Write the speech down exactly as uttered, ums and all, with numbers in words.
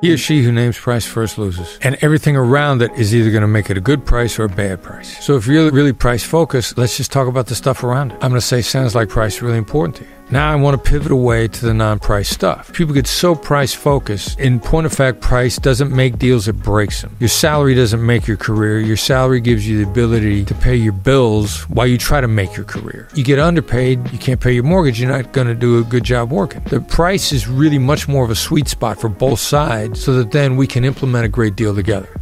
He or she who names price first loses. And everything around it is either going to make it a good price or a bad price. So if you're really price focused, let's just talk about the stuff around it. I'm going to say sounds like price is really important to you. Now I want to pivot away to the non-price stuff. People get so price focused. In point of fact, price doesn't make deals, it breaks them. Your salary doesn't make your career. Your salary gives you the ability to pay your bills while you try to make your career. You get underpaid, you can't pay your mortgage, you're not going to do a good job working. The price is really much more of a sweet spot for both sides so that then we can implement a great deal together.